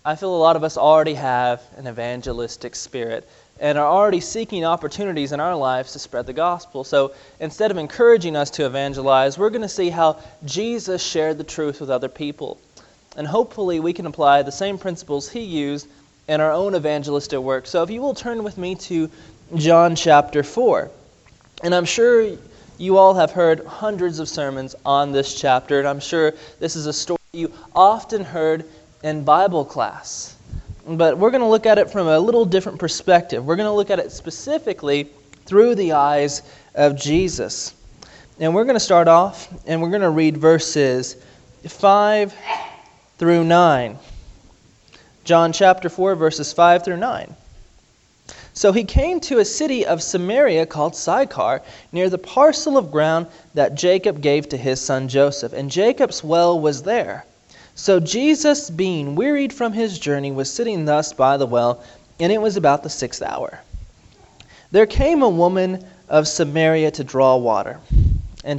I feel a lot of us already have an evangelistic spirit and are already seeking opportunities in our lives to spread the gospel. So instead of encouraging us to evangelize, we're going to see how Jesus shared the truth with other people. And hopefully we can apply the same principles he used in our own evangelistic work. So if you will turn with me to John chapter 4. And I'm sure you all have heard hundreds of sermons on this chapter, and I'm sure this is a story you often heard in Bible class. But we're going to look at it from a little different perspective. We're going to look at it specifically through the eyes of Jesus. And we're going to start off, and we're going to read verses 5 through 9. John chapter 4, verses 5 through 9. So he came to a city of Samaria called Sychar, near the parcel of ground that Jacob gave to his son Joseph. And Jacob's well was there. So Jesus, being wearied from his journey, was sitting thus by the well, and it was about the 6th hour. There came a woman of Samaria to draw water. And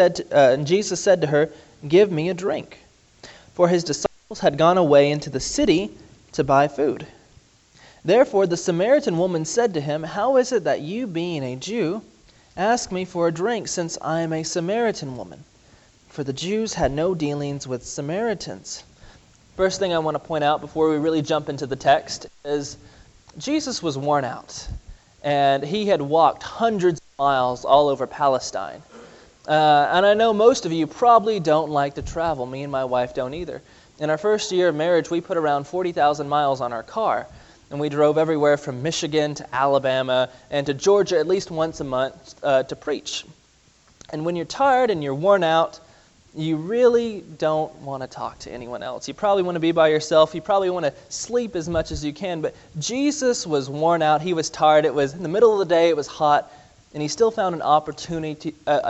Jesus said to her, "Give me a drink." For his disciples had gone away into the city to buy food. Therefore the Samaritan woman said to him, "How is it that you, being a Jew, ask me for a drink, since I am a Samaritan woman?" For the Jews had no dealings with Samaritans. First thing I want to point out before we really jump into the text is Jesus was worn out. And he had walked hundreds of miles all over Palestine. And I know most of you probably don't like to travel. Me and my wife don't either. In our first year of marriage, we put around 40,000 miles on our car. And we drove everywhere from Michigan to Alabama and to Georgia at least once a month to preach. And when you're tired and you're worn out, you really don't want to talk to anyone else. You probably want to be by yourself. You probably want to sleep as much as you can. But Jesus was worn out. He was tired. It was in the middle of the day. It was hot. And he still found an opportunity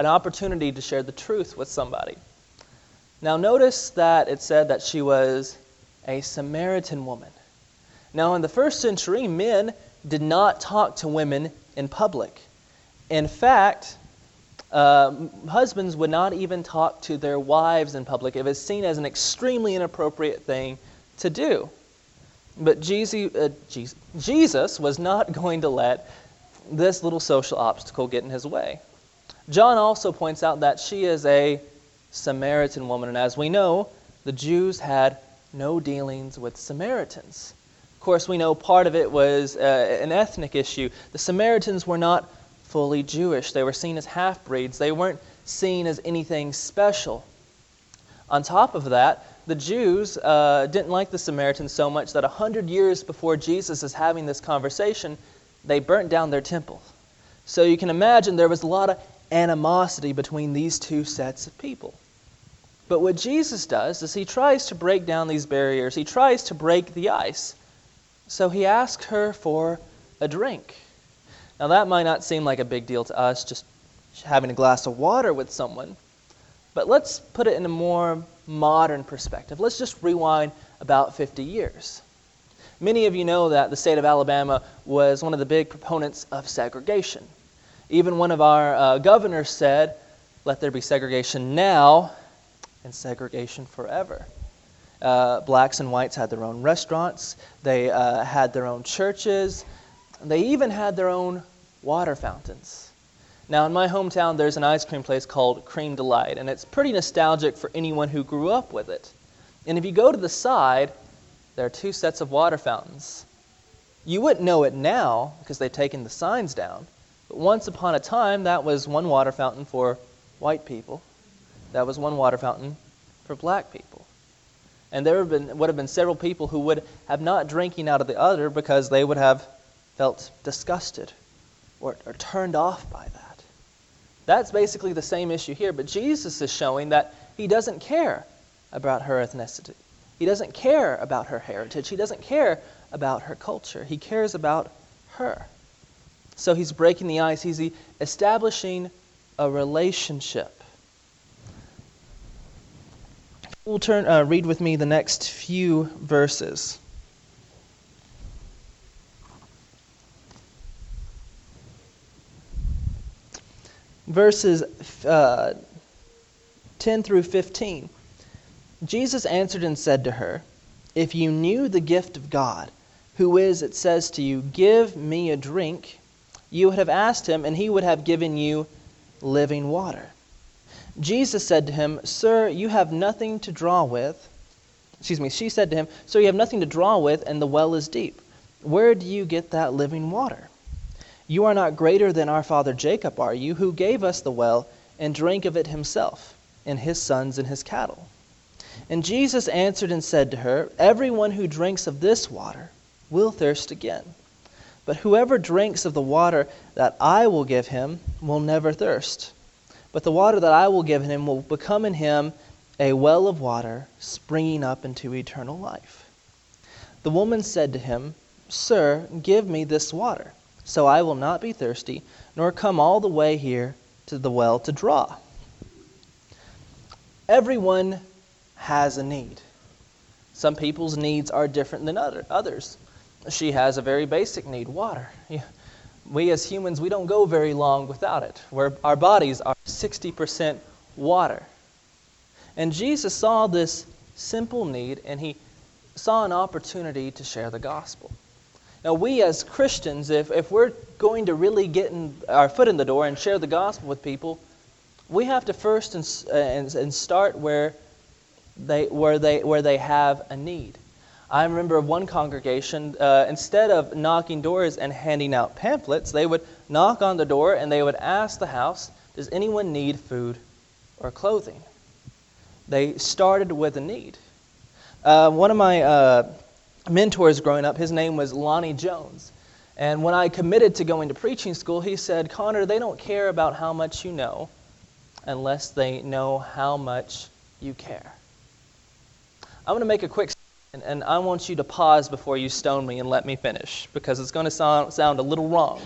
to share the truth with somebody. Now notice that it said that she was a Samaritan woman. Now in the first century, men did not talk to women in public. In fact, husbands would not even talk to their wives in public. It was seen as an extremely inappropriate thing to do. But Jesus was not going to let this little social obstacle get in his way. John also points out that she is a Samaritan woman. And as we know, the Jews had no dealings with Samaritans. Of course, we know part of it was an ethnic issue. The Samaritans were not fully Jewish. They were seen as half-breeds. They weren't seen as anything special. On top of that, the Jews didn't like the Samaritans so much that 100 years before Jesus is having this conversation, they burnt down their temple. So you can imagine there was a lot of animosity between these two sets of people. But what Jesus does is he tries to break down these barriers. He tries to break the ice. So he asks her for a drink. Now that might not seem like a big deal to us, just having a glass of water with someone. But let's put it in a more modern perspective. Let's just rewind about 50 years. Many of you know that the state of Alabama was one of the big proponents of segregation. Even one of our governors said, "Let there be segregation now and segregation forever." Blacks and whites had their own restaurants. They had their own churches. They even had their own water fountains. Now, in my hometown, there's an ice cream place called Cream Delight, and it's pretty nostalgic for anyone who grew up with it. And if you go to the side, there are two sets of water fountains. You wouldn't know it now because they've taken the signs down, but once upon a time, that was one water fountain for white people. That was one water fountain for black people. And there would have been several people who would have not drinking out of the other because they would have felt disgusted or turned off by that. That's basically the same issue here, but Jesus is showing that he doesn't care about her ethnicity. He doesn't care about her heritage. He doesn't care about her culture. He cares about her. So he's breaking the ice. He's establishing a relationship. We'll read with me the next few verses. Verses 10 through 15. Jesus answered and said to her, If you knew the gift of God, who is, it says to you, 'Give me a drink,' you would have asked him, and he would have given you living water." Jesus said to him, "Sir, you have nothing to draw with." She said to him, "Sir, you have nothing to draw with, and the well is deep. Where do you get that living water? You are not greater than our father Jacob, are you, who gave us the well and drank of it himself, and his sons and his cattle?" And Jesus answered and said to her, "Everyone who drinks of this water will thirst again. But whoever drinks of the water that I will give him will never thirst. But the water that I will give him will become in him a well of water springing up into eternal life." The woman said to him, "Sir, give me this water, so I will not be thirsty, nor come all the way here to the well to draw." Everyone has a need. Some people's needs are different than others. She has a very basic need, water. We as humans, we don't go very long without it. Our bodies are 60% water. And Jesus saw this simple need, and he saw an opportunity to share the gospel. Now, we as Christians, if we're going to really get our foot in the door and share the gospel with people, we have to first and start where they have a need. I remember of one congregation, instead of knocking doors and handing out pamphlets, they would knock on the door and they would ask the house, "Does anyone need food or clothing?" They started with a need. One of my mentors growing up, his name was Lonnie Jones. And when I committed to going to preaching school, he said, "Connor, they don't care about how much you know unless they know how much you care." I'm going to make a quick statement, and I want you to pause before you stone me and let me finish, because it's going to sound a little wrong.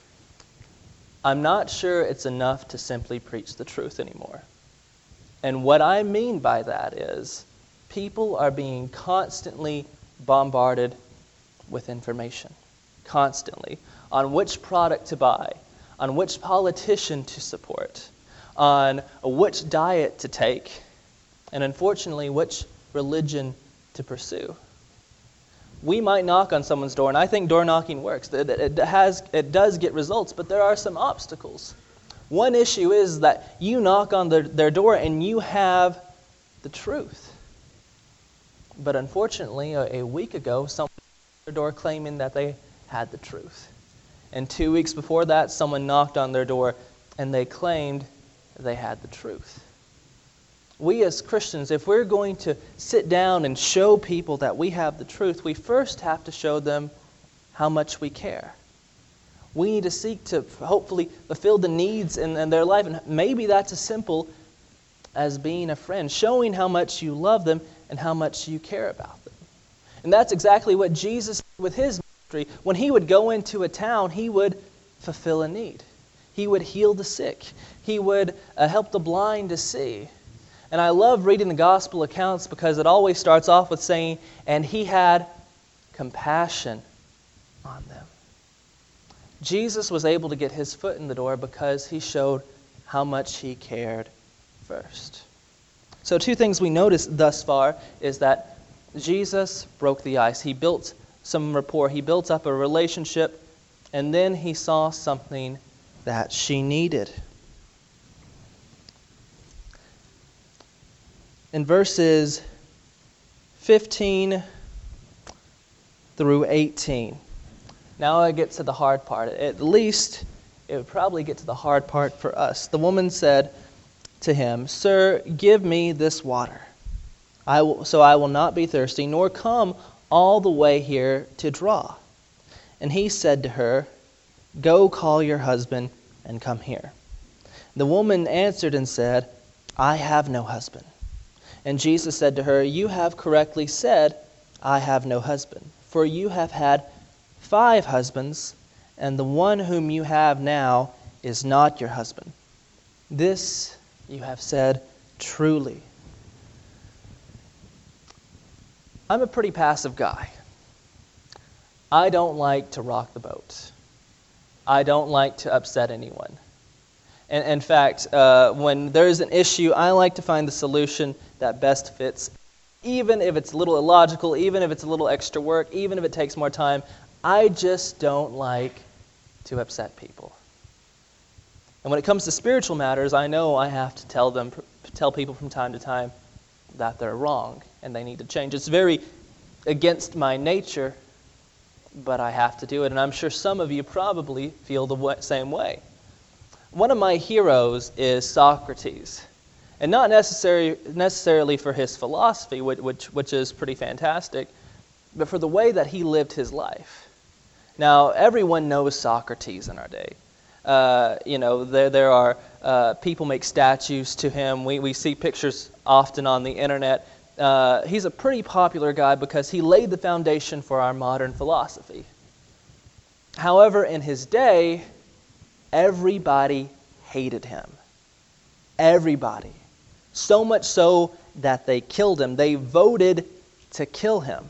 I'm not sure it's enough to simply preach the truth anymore. And what I mean by that is people are being constantly bombarded with information, constantly, on which product to buy, on which politician to support, on which diet to take, and unfortunately, which religion to pursue. We might knock on someone's door, and I think door knocking works. It does get results, but there are some obstacles. One issue is that you knock on their door and you have the truth. But unfortunately, a week ago, someone knocked on their door claiming that they had the truth. And 2 weeks before that, someone knocked on their door and they claimed they had the truth. We as Christians, if we're going to sit down and show people that we have the truth, we first have to show them how much we care. We need to seek to hopefully fulfill the needs in their life. And maybe that's as simple as being a friend, showing how much you love them and how much you care about them. And that's exactly what Jesus did with his ministry. When he would go into a town, he would fulfill a need. He would heal the sick. He would help the blind to see. And I love reading the gospel accounts because it always starts off with saying, "And he had compassion on them." Jesus was able to get his foot in the door because he showed how much he cared first. So 2 things we noticed thus far is that Jesus broke the ice. He built some rapport. He built up a relationship, and then he saw something that she needed. In verses 15 through 18. Now I get to the hard part. At least it would probably get to the hard part for us. The woman said to him, "Sir, give me this water, so I will not be thirsty, nor come all the way here to draw." And he said to her, "Go call your husband and come here." The woman answered and said, "I have no husband." And Jesus said to her, "You have correctly said, 'I have no husband,' for you have had 5 husbands, and the one whom you have now is not your husband. This you have said truly." I'm a pretty passive guy. I don't like to rock the boat. I don't like to upset anyone. And in fact, when there's an issue, I like to find the solution that best fits even if it's a little illogical, even if it's a little extra work, even if it takes more time. I just don't like to upset people. And when it comes to spiritual matters, I know I have to tell people from time to time that they're wrong and they need to change. It's very against my nature, but I have to do it. And I'm sure some of you probably feel the same way. One of my heroes is Socrates. And not necessarily for his philosophy, which is pretty fantastic, but for the way that he lived his life. Now, everyone knows Socrates in our day. There are people make statues to him. We see pictures often on the internet. He's a pretty popular guy because he laid the foundation for our modern philosophy. However, in his day, everybody hated him. Everybody. So much so that they killed him. They voted to kill him.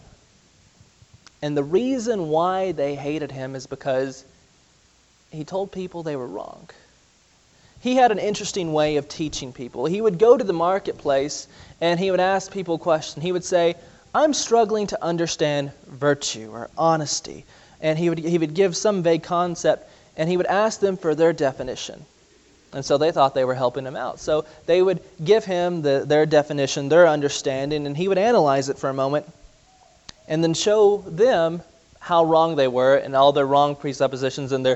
And the reason why they hated him is because he told people they were wrong. He had an interesting way of teaching people. He would go to the marketplace and he would ask people a question. He would say, I'm struggling to understand virtue or honesty. And he would give some vague concept and he would ask them for their definition. And so they thought they were helping him out. So they would give him their definition, their understanding, and he would analyze it for a moment and then show them how wrong they were and all their wrong presuppositions and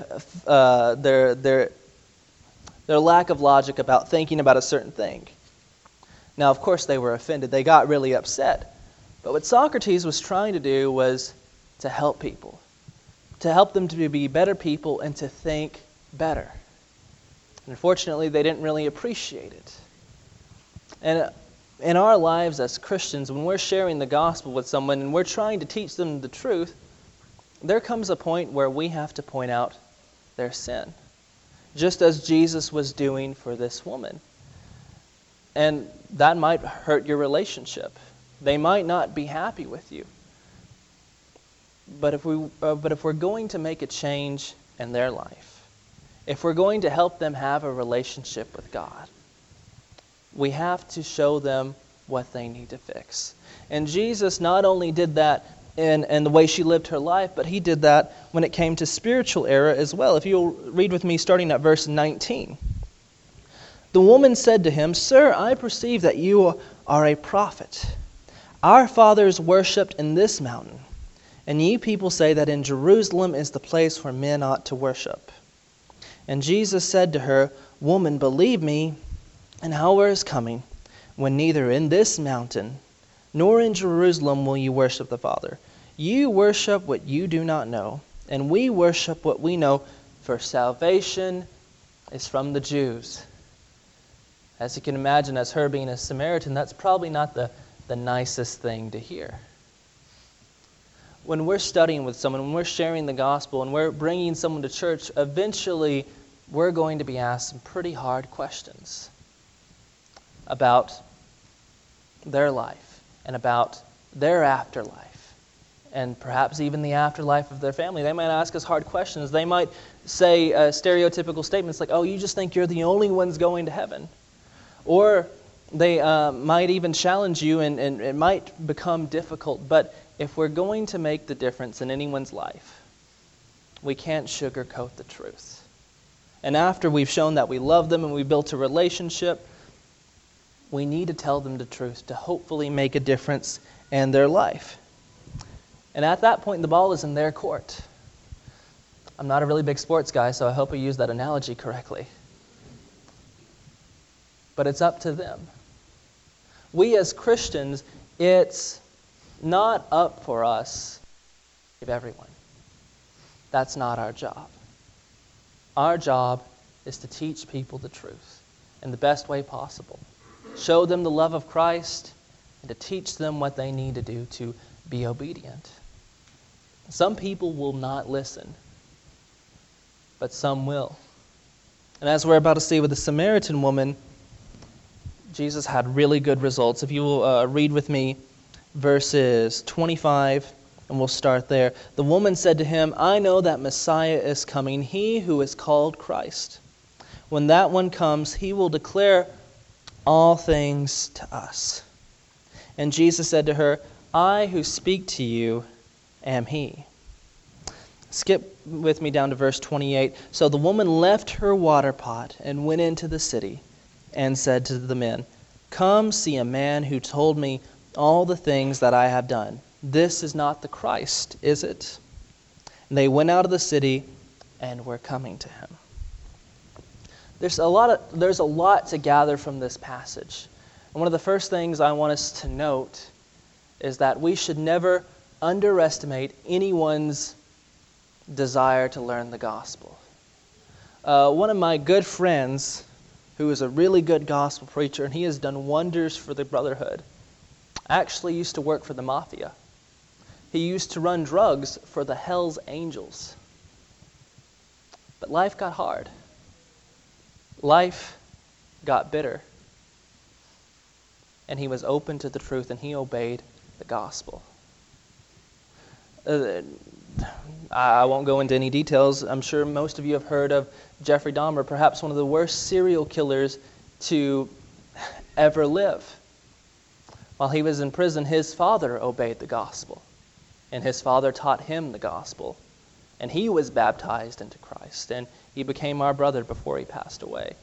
their lack of logic about thinking about a certain thing. Now, of course, they were offended. They got really upset. But what Socrates was trying to do was to help people, to help them to be better people and to think better. Unfortunately, they didn't really appreciate it. And in our lives as Christians, when we're sharing the gospel with someone and we're trying to teach them the truth, there comes a point where we have to point out their sin, just as Jesus was doing for this woman. And that might hurt your relationship. They might not be happy with you. But if we're going to make a change in their life, if we're going to help them have a relationship with God, we have to show them what they need to fix. And Jesus not only did that in the way she lived her life, but he did that when it came to spiritual error as well. If you'll read with me starting at verse 19. The woman said to him, Sir, I perceive that you are a prophet. Our fathers worshipped in this mountain, and ye people say that in Jerusalem is the place where men ought to worship. And Jesus said to her, Woman, believe me, an hour is coming, when neither in this mountain nor in Jerusalem will you worship the Father. You worship what you do not know, and we worship what we know, for salvation is from the Jews. As you can imagine, as her being a Samaritan, that's probably not the nicest thing to hear. When we're studying with someone, when we're sharing the gospel, and we're bringing someone to church, eventually we're going to be asked some pretty hard questions about their life and about their afterlife and perhaps even the afterlife of their family. They might ask us hard questions. They might say stereotypical statements like, oh, you just think you're the only ones going to heaven. Or they might even challenge you, and it might become difficult. But if we're going to make the difference in anyone's life, we can't sugarcoat the truth. And after we've shown that we love them and we've built a relationship, we need to tell them the truth to hopefully make a difference in their life. And at that point, the ball is in their court. I'm not a really big sports guy, so I hope I used that analogy correctly. But it's up to them. We as Christians, it's not up for us to save everyone. That's not our job. Our job is to teach people the truth in the best way possible. Show them the love of Christ and to teach them what they need to do to be obedient. Some people will not listen, but some will. And as we're about to see with the Samaritan woman, Jesus had really good results. If you will read with me verses 25, and we'll start there. The woman said to him, I know that Messiah is coming, he who is called Christ. When that one comes, he will declare all things to us. And Jesus said to her, I who speak to you am he. Skip with me down to verse 28. So the woman left her water pot and went into the city and said to the men, Come see a man who told me all the things that I have done. This is not the Christ, is it? And they went out of the city and were coming to him. There's a lot to gather from this passage. And one of the first things I want us to note is that we should never underestimate anyone's desire to learn the gospel. One of my good friends, who is a really good gospel preacher, and he has done wonders for the brotherhood, actually used to work for the mafia. He used to run drugs for the Hells Angels. But life got hard. Life got bitter. And he was open to the truth, and he obeyed the gospel. I won't go into any details. I'm sure most of you have heard of Jeffrey Dahmer, perhaps one of the worst serial killers to ever live. While he was in prison, his father obeyed the gospel, and his father taught him the gospel, and he was baptized into Christ, and he became our brother before he passed away.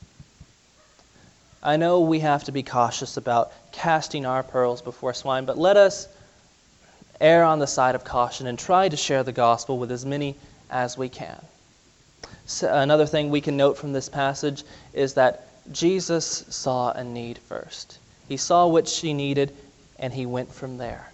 I know we have to be cautious about casting our pearls before swine, but let us err on the side of caution and try to share the gospel with as many as we can. So another thing we can note from this passage is that Jesus saw a need first. He saw what she needed, and he went from there.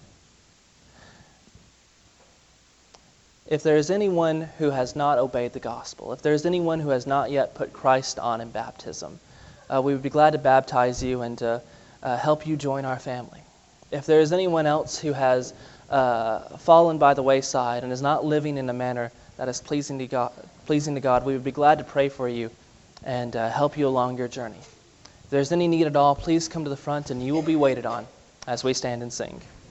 If there is anyone who has not obeyed the gospel, if there is anyone who has not yet put Christ on in baptism, we would be glad to baptize you and to help you join our family. If there is anyone else who has fallen by the wayside and is not living in a manner that is pleasing to God, we would be glad to pray for you and help you along your journey. If there's any need at all, please come to the front and you will be waited on as we stand and sing.